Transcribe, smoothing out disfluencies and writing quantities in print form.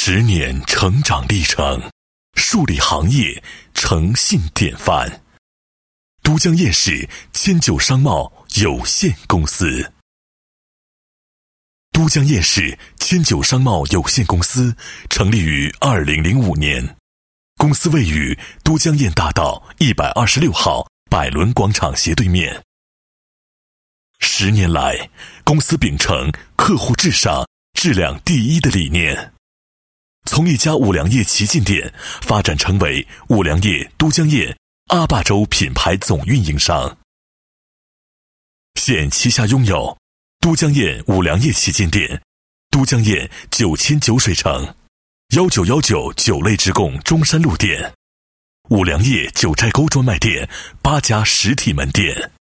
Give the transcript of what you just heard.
10年成长历程，树立行业诚信典范。都江堰市迁就商贸有限公司。都江堰市迁就商贸有限公司成立于2005年，公司位于都江堰大道126号百伦广场斜对面。10年来，公司秉承客户至上、质量第一的理念，从一家五粮液旗舰店发展成为五粮液都江堰阿坝州品牌总运营商。现旗下拥有都江堰五粮液旗舰店、都江堰9000酒水城、1919酒类直供中山路店、五粮液九寨沟专卖店8家实体门店。